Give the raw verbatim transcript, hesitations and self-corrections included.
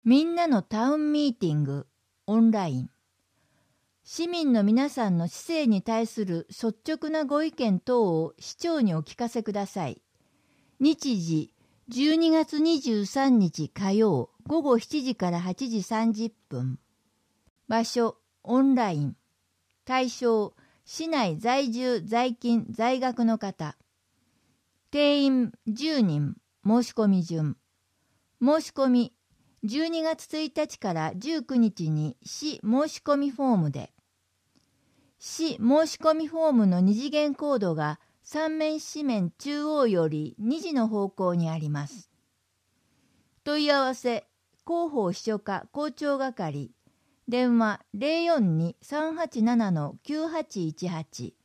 みんなのタウンミーティングオンライン。市民の皆さんの市政に対する率直なご意見等を市長にお聞かせください。日時じゅうにがつにじゅうさんにち火曜ごごしちじからはちじさんじゅっぷん。場所オンライン。対象市内在住在勤在学の方。定員じゅうにん。申し込み順。申し込みじゅうにがつついたちからじゅうくにちに市申し込みフォームで。市申し込みフォームの二次元コードが三面四面中央よりにじの方向にあります。問い合わせ広報秘書課校長係電話 ゼロよんに さんはちなな きゅうはちいちはち